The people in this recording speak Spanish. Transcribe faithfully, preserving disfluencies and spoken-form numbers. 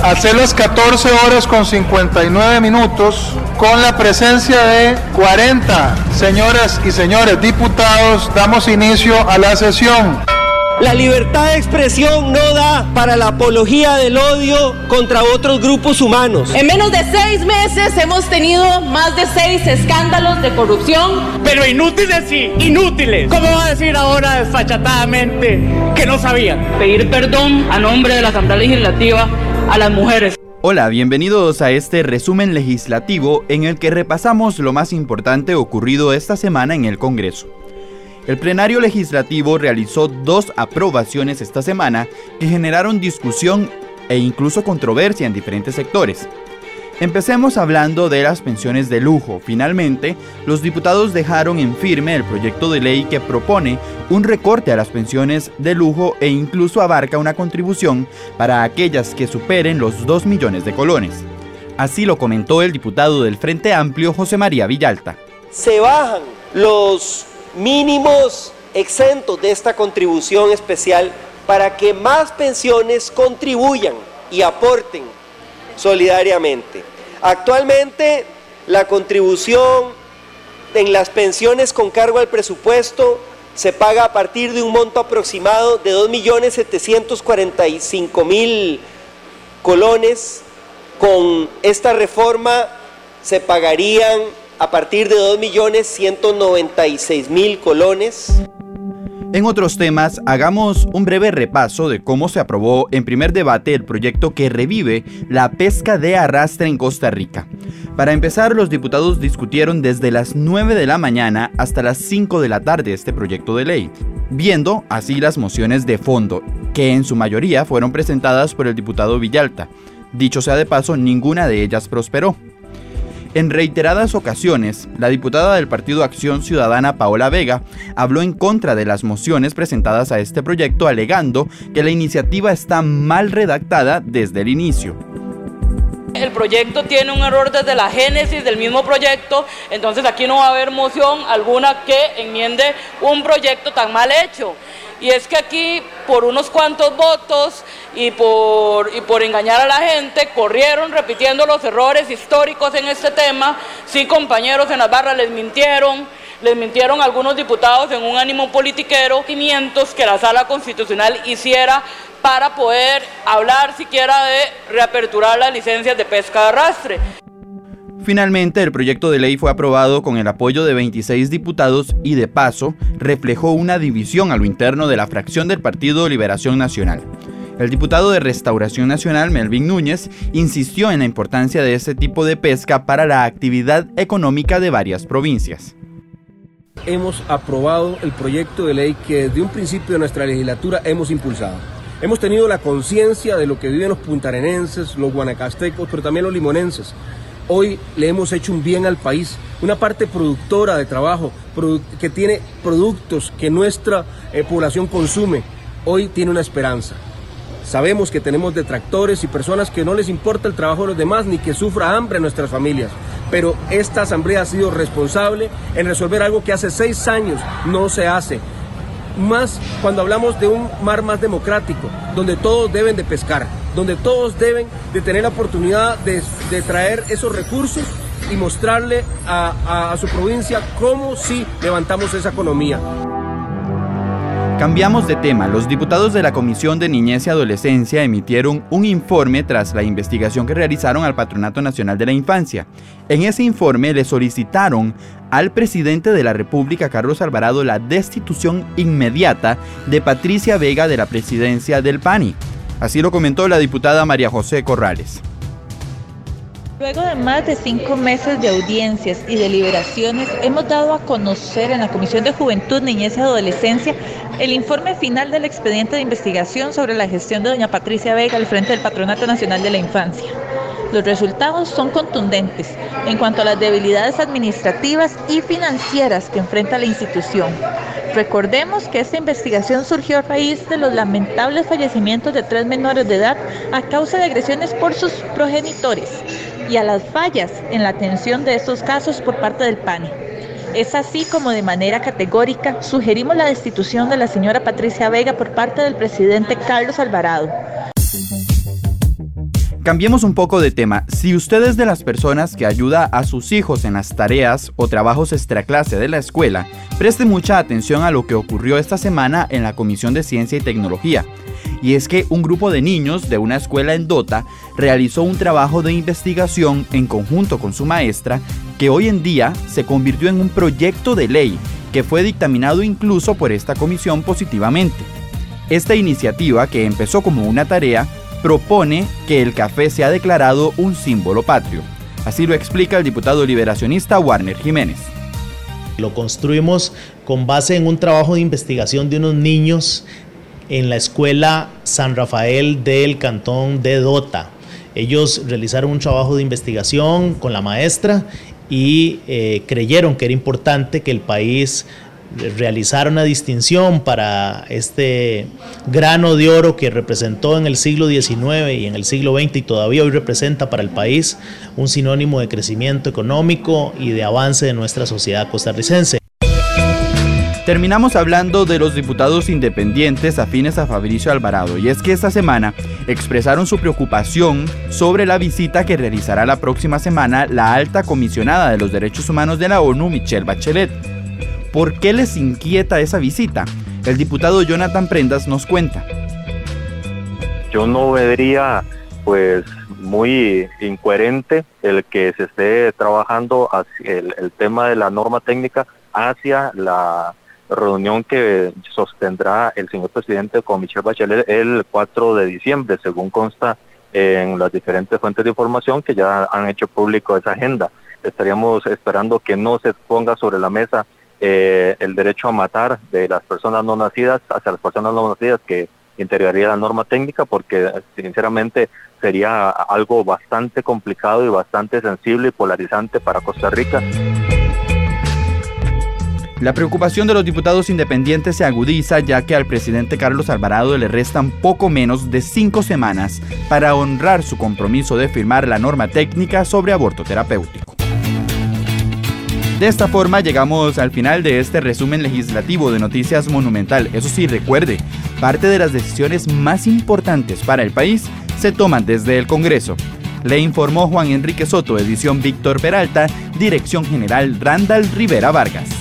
hacer las catorce horas con cincuenta y nueve minutos con la presencia de cuarenta señoras y señores diputados. Damos inicio a la sesión. La libertad de expresión no da para la apología del odio contra otros grupos humanos. En menos de seis meses hemos tenido más de seis escándalos de corrupción. Pero inútiles sí, inútiles. ¿Cómo va a decir ahora desfachatadamente que no sabía? Pedir perdón a nombre de la Asamblea Legislativa a las mujeres. Hola, bienvenidos a este resumen legislativo en el que repasamos lo más importante ocurrido esta semana en el Congreso. El plenario legislativo realizó dos aprobaciones esta semana que generaron discusión e incluso controversia en diferentes sectores. Empecemos hablando de las pensiones de lujo. Finalmente, los diputados dejaron en firme el proyecto de ley que propone un recorte a las pensiones de lujo e incluso abarca una contribución para aquellas que superen los dos millones de colones. Así lo comentó el diputado del Frente Amplio, José María Villalta. Se bajan los mínimos exentos de esta contribución especial para que más pensiones contribuyan y aporten solidariamente. Actualmente la contribución en las pensiones con cargo al presupuesto se paga a partir de un monto aproximado de dos millones setecientos cuarenta y cinco mil colones. Con esta reforma se pagarían a partir de dos millones ciento noventa y seis mil colones. En otros temas, hagamos un breve repaso de cómo se aprobó en primer debate el proyecto que revive la pesca de arrastre en Costa Rica. Para empezar, los diputados discutieron desde las nueve de la mañana hasta las cinco de la tarde este proyecto de ley, viendo así las mociones de fondo, que en su mayoría fueron presentadas por el diputado Villalta. Dicho sea de paso, ninguna de ellas prosperó. En reiteradas ocasiones, la diputada del Partido Acción Ciudadana, Paola Vega, habló en contra de las mociones presentadas a este proyecto, alegando que la iniciativa está mal redactada desde el inicio. El proyecto tiene un error desde la génesis del mismo proyecto, entonces aquí no va a haber moción alguna que enmiende un proyecto tan mal hecho. Y es que aquí, por unos cuantos votos y por, y por engañar a la gente, corrieron repitiendo los errores históricos en este tema. Sí, compañeros en las barras les mintieron, les mintieron algunos diputados en un ánimo politiquero, quinientos que la Sala Constitucional hiciera para poder hablar siquiera de reaperturar las licencias de pesca de arrastre. Finalmente, el proyecto de ley fue aprobado con el apoyo de veintiséis diputados y, de paso, reflejó una división a lo interno de la fracción del Partido Liberación Nacional. El diputado de Restauración Nacional, Melvin Núñez, insistió en la importancia de este tipo de pesca para la actividad económica de varias provincias. Hemos aprobado el proyecto de ley que desde un principio de nuestra legislatura hemos impulsado. Hemos tenido la conciencia de lo que viven los puntarenenses, los guanacastecos, pero también los limonenses. Hoy le hemos hecho un bien al país, una parte productora de trabajo, produ- que tiene productos que nuestra eh, población consume, hoy tiene una esperanza. Sabemos que tenemos detractores y personas que no les importa el trabajo de los demás ni que sufra hambre en nuestras familias, pero esta asamblea ha sido responsable en resolver algo que hace seis años no se hace. Más cuando hablamos de un mar más democrático, donde todos deben de pescar, donde todos deben de tener la oportunidad de, de traer esos recursos y mostrarle a, a, a su provincia cómo sí levantamos esa economía. Cambiamos de tema. Los diputados de la Comisión de Niñez y Adolescencia emitieron un informe tras la investigación que realizaron al Patronato Nacional de la Infancia. En ese informe le solicitaron al presidente de la República, Carlos Alvarado, la destitución inmediata de Patricia Vega de la presidencia del P A N I. Así lo comentó la diputada María José Corrales. Luego de más de cinco meses de audiencias y deliberaciones, hemos dado a conocer en la Comisión de Juventud, Niñez y Adolescencia el informe final del expediente de investigación sobre la gestión de doña Patricia Vega al frente del Patronato Nacional de la Infancia. Los resultados son contundentes en cuanto a las debilidades administrativas y financieras que enfrenta la institución. Recordemos que esta investigación surgió a raíz de los lamentables fallecimientos de tres menores de edad a causa de agresiones por sus progenitores y a las fallas en la atención de estos casos por parte del P A N I. Es así como de manera categórica sugerimos la destitución de la señora Patricia Vega por parte del presidente Carlos Alvarado. Cambiemos un poco de tema. Si usted es de las personas que ayuda a sus hijos en las tareas o trabajos extraclase de la escuela, preste mucha atención a lo que ocurrió esta semana en la Comisión de Ciencia y Tecnología. Y es que un grupo de niños de una escuela en Dota realizó un trabajo de investigación en conjunto con su maestra que hoy en día se convirtió en un proyecto de ley que fue dictaminado incluso por esta comisión positivamente. Esta iniciativa, que empezó como una tarea, propone que el café sea declarado un símbolo patrio. Así lo explica el diputado liberacionista Warner Jiménez. Lo construimos con base en un trabajo de investigación de unos niños en la escuela San Rafael del cantón de Dota. Ellos realizaron un trabajo de investigación con la maestra y eh, creyeron que era importante que el país realizar una distinción para este grano de oro que representó en el siglo diecinueve y en el siglo veinte y todavía hoy representa para el país un sinónimo de crecimiento económico y de avance de nuestra sociedad costarricense. Terminamos hablando de los diputados independientes afines a Fabricio Alvarado, y es que esta semana expresaron su preocupación sobre la visita que realizará la próxima semana la alta comisionada de los derechos humanos de la ONU, Michelle Bachelet. ¿Por qué les inquieta esa visita? El diputado Jonathan Prendas nos cuenta. Yo no vería pues muy incoherente el que se esté trabajando hacia el, el tema de la norma técnica hacia la reunión que sostendrá el señor presidente con Michelle Bachelet el cuatro de diciembre, según consta en las diferentes fuentes de información que ya han hecho público esa agenda. Estaríamos esperando que no se ponga sobre la mesa Eh, el derecho a matar de las personas no nacidas hacia las personas no nacidas que integraría la norma técnica, porque sinceramente sería algo bastante complicado y bastante sensible y polarizante para Costa Rica. La preocupación de los diputados independientes se agudiza ya que al presidente Carlos Alvarado le restan poco menos de cinco semanas para honrar su compromiso de firmar la norma técnica sobre aborto terapéutico. De esta forma llegamos al final de este resumen legislativo de Noticias Monumental. Eso sí, recuerde, parte de las decisiones más importantes para el país se toman desde el Congreso. Le informó Juan Enrique Soto, edición Víctor Peralta, dirección general Randall Rivera Vargas.